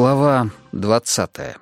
Глава 20.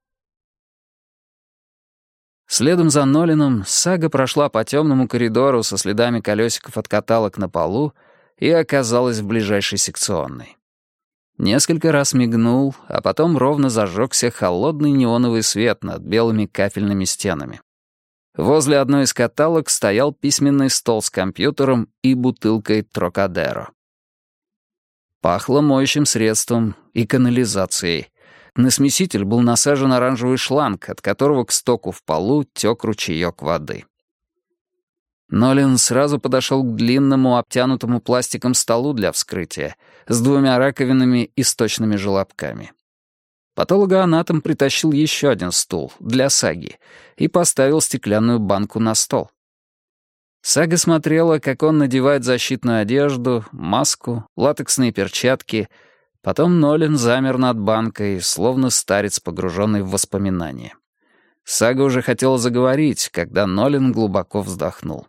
Следом за Ноланом Сага прошла по темному коридору со следами колесиков от каталог на полу и оказалась в ближайшей секционной. Несколько раз мигнул, а потом ровно зажегся холодный неоновый свет над белыми кафельными стенами. Возле одной из каталог стоял письменный стол с компьютером и бутылкой Трокадеро. Пахло моющим средством и канализацией. На смеситель был насажен оранжевый шланг, от которого к стоку в полу тек ручеек воды. Нолан сразу подошел к длинному, обтянутому пластиком столу для вскрытия с двумя раковинами и сточными желобками. Патологоанатом притащил еще один стул для Саги и поставил стеклянную банку на стол. Сага смотрела, как он надевает защитную одежду, маску, латексные перчатки. Потом Нолан замер над банкой, словно старец, погруженный в воспоминания. Сага уже хотела заговорить, когда Нолан глубоко вздохнул.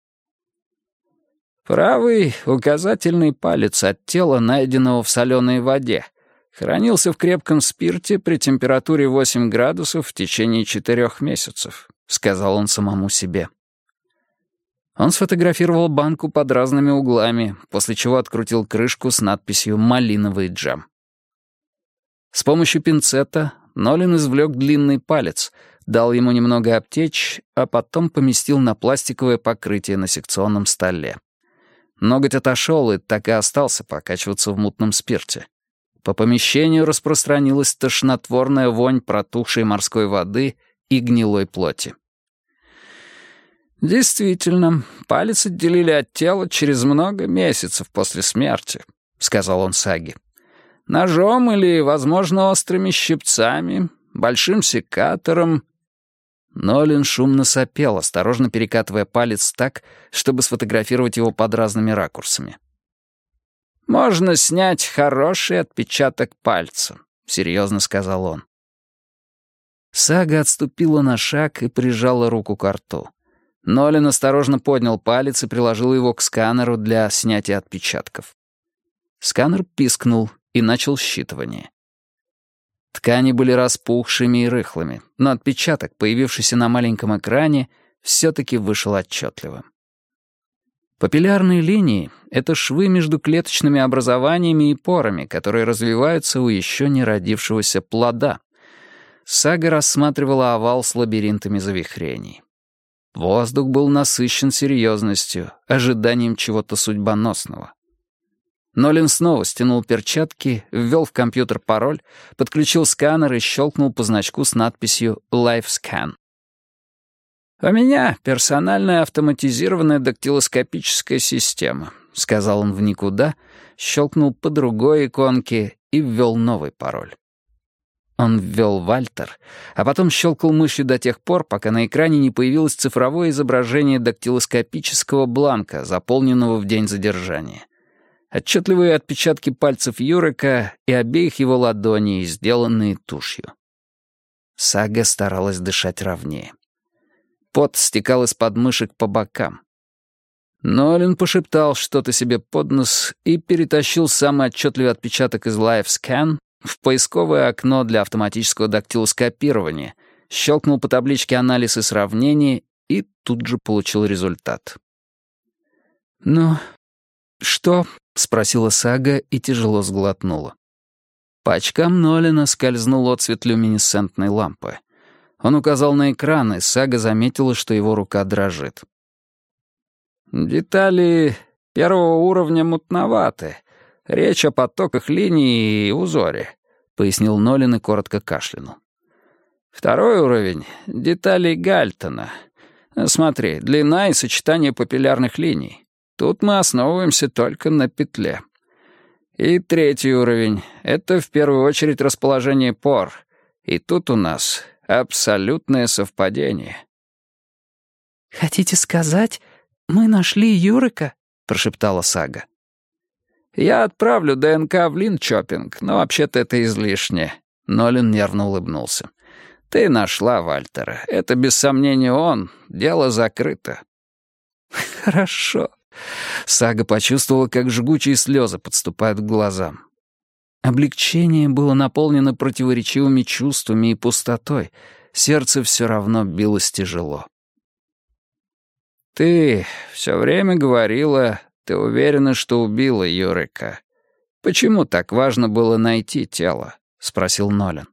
Правый указательный палец от тела, найденного в соленой воде, хранился в крепком спирте при температуре 8 градусов в течение 4 месяцев, сказал он самому себе. Он сфотографировал банку под разными углами, после чего открутил крышку с надписью «Малиновый джем». С помощью пинцета Нолан извлек длинный палец, дал ему немного обтечь, а потом поместил на пластиковое покрытие на секционном столе. Ноготь отошел и так и остался покачиваться в мутном спирте. По помещению распространилась тошнотворная вонь протухшей морской воды и гнилой плоти. «Действительно, палец отделили от тела через много месяцев после смерти», — сказал он Саге. «Ножом или, возможно, острыми щипцами, большим секатором». Нолан шумно сопел, осторожно перекатывая палец так, чтобы сфотографировать его под разными ракурсами. «Можно снять хороший отпечаток пальца», — серьезно сказал он. Сага отступила на шаг и прижала руку к рту. Нолан осторожно поднял палец и приложил его к сканеру для снятия отпечатков. Сканер пискнул и начал считывание. Ткани были распухшими и рыхлыми, но отпечаток, появившийся на маленьком экране, все-таки вышел отчетливым. Папиллярные линии — это швы между клеточными образованиями и порами, которые развиваются у еще не родившегося плода. Сага рассматривала овал с лабиринтами завихрений. Воздух был насыщен серьезностью, ожиданием чего-то судьбоносного. Нолан снова стянул перчатки, ввел в компьютер пароль, подключил сканер и щелкнул по значку с надписью «LifeScan». «У меня персональная автоматизированная дактилоскопическая система», — сказал он в никуда, щелкнул по другой иконке и ввел новый пароль. Он ввел «Вальтер», а потом щелкал мышью до тех пор, пока на экране не появилось цифровое изображение дактилоскопического бланка, заполненного в день задержания. Отчетливые отпечатки пальцев Юрика и обеих его ладоней, сделанные тушью. Сага старалась дышать ровнее. Пот стекал из подмышек по бокам. Нолан пошептал что-то себе под нос и перетащил самый отчетливый отпечаток из LifeScan в поисковое окно для автоматического дактилоскопирования, щелкнул по табличке «Анализ и сравнение» и тут же получил результат. «Ну, что?» — спросила Сага и тяжело сглотнула. По очкам Нолана скользнул отсвет люминесцентной лампы. Он указал на экран, и Сага заметила, что его рука дрожит. «Детали первого уровня мутноваты. Речь о потоках линий и узоре», — пояснил Нолан и коротко кашлянул. «Второй уровень — детали Гальтона. Смотри, длина и сочетание папиллярных линий. Тут мы основываемся только на петле. И третий уровень — это в первую очередь расположение пор. И тут у нас абсолютное совпадение». «Хотите сказать, мы нашли Юрика?» — прошептала Сага. «Я отправлю ДНК в линчопинг, но вообще-то это излишне». Нолан нервно улыбнулся. «Ты нашла Вальтера. Это, без сомнения, он. Дело закрыто». «Хорошо». Сага почувствовала, как жгучие слезы подступают к глазам. Облегчение было наполнено противоречивыми чувствами и пустотой. Сердце все равно билось тяжело. «Ты все время говорила, ты уверена, что убила Юрика. Почему так важно было найти тело?» — спросил Нолан.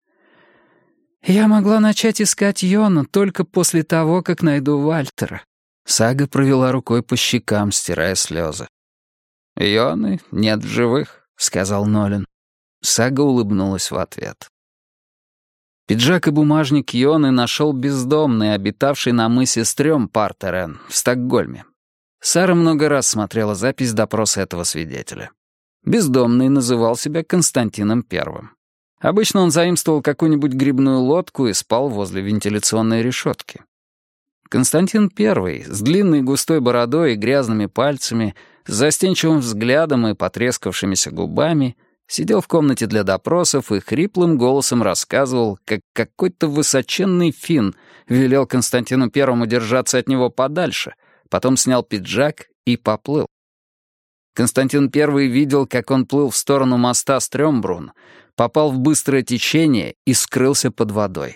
«Я могла начать искать Йону только после того, как найду Вальтера». Сага провела рукой по щекам, стирая слезы. «Йоны нет в живых», — сказал Нолан. Сага улыбнулась в ответ. Пиджак и бумажник Йоны нашел бездомный, обитавший на мысе Стрёмпартерен в Стокгольме. Сара много раз смотрела запись допроса этого свидетеля. Бездомный называл себя Константином Первым. Обычно он заимствовал какую-нибудь грибную лодку и спал возле вентиляционной решетки. Константин Первый, с длинной густой бородой и грязными пальцами, с застенчивым взглядом и потрескавшимися губами, сидел в комнате для допросов и хриплым голосом рассказывал, как какой-то высоченный финн велел Константину Первому держаться от него подальше, потом снял пиджак и поплыл. Константин Первый видел, как он плыл в сторону моста Стрёмбрун, попал в быстрое течение и скрылся под водой.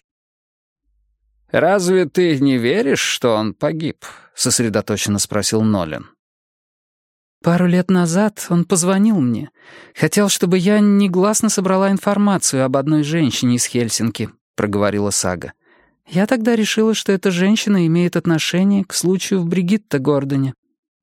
«Разве ты не веришь, что он погиб?» — сосредоточенно спросил Нолан. «Пару лет назад он позвонил мне. Хотел, чтобы я негласно собрала информацию об одной женщине из Хельсинки», — проговорила Сага. «Я тогда решила, что эта женщина имеет отношение к случаю в Бригитта-Гордоне».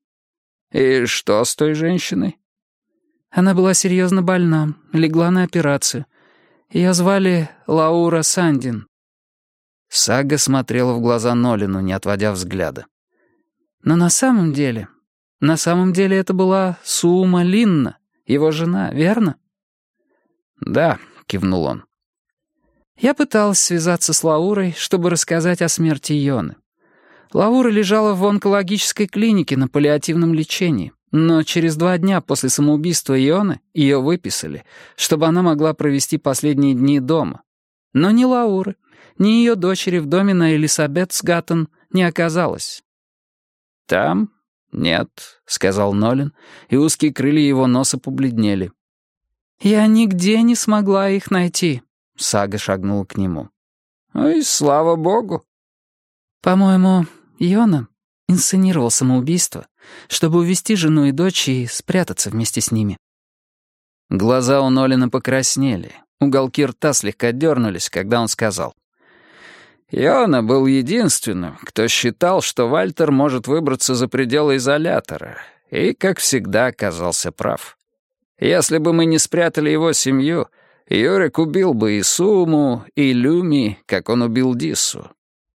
«И что с той женщиной?» Она была серьезно больна, легла на операцию. Ее звали Лаура Сандин. Сага смотрела в глаза Нолану, не отводя взгляда. Но на самом деле это была Суума Линна, его жена, верно? «Да», — кивнул он. Я пыталась связаться с Лаурой, чтобы рассказать о смерти Йоны. Лаура лежала в онкологической клинике на паллиативном лечении, но через 2 дня после самоубийства Йоны ее выписали, чтобы она могла провести последние дни дома. Но ни Лауры, ни ее дочери в доме на Элисабетсгаттен не оказалось. «Там? Нет», — сказал Нолан, и узкие крылья его носа побледнели. «Я нигде не смогла их найти», — Сага шагнула к нему. «Ой, слава богу». «По-моему, Йона инсценировал самоубийство, чтобы увести жену и дочь и спрятаться вместе с ними». Глаза у Нолана покраснели, уголки рта слегка дернулись, когда он сказал: «Йона был единственным, кто считал, что Вальтер может выбраться за пределы изолятора, и, как всегда, оказался прав. Если бы мы не спрятали его семью, Юрик убил бы и Суму, и Люми, как он убил Диссу».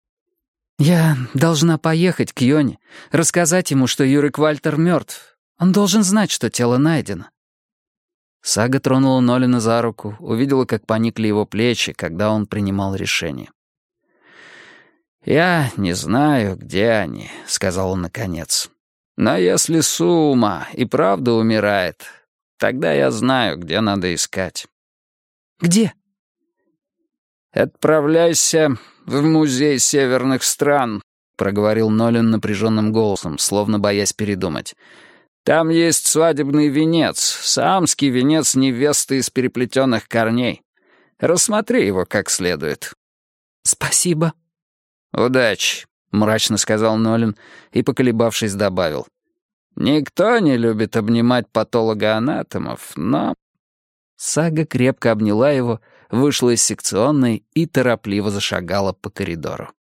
«Я должна поехать к Йоне, рассказать ему, что Юрик Вальтер мертв. Он должен знать, что тело найдено». Сага тронула Нолана за руку, увидела, как поникли его плечи, когда он принимал решение. «Я не знаю, где они», — сказал он наконец. «Но если Сума и правда умирает, тогда я знаю, где надо искать». «Где?» «Отправляйся в музей северных стран», — проговорил Нолан напряженным голосом, словно боясь передумать. «Там есть свадебный венец, саамский венец невесты из переплетенных корней. Рассмотри его как следует». «Спасибо». «Удачи», — мрачно сказал Нолан и, поколебавшись, добавил. «Никто не любит обнимать патологоанатомов, но...» Сага крепко обняла его, вышла из секционной и торопливо зашагала по коридору.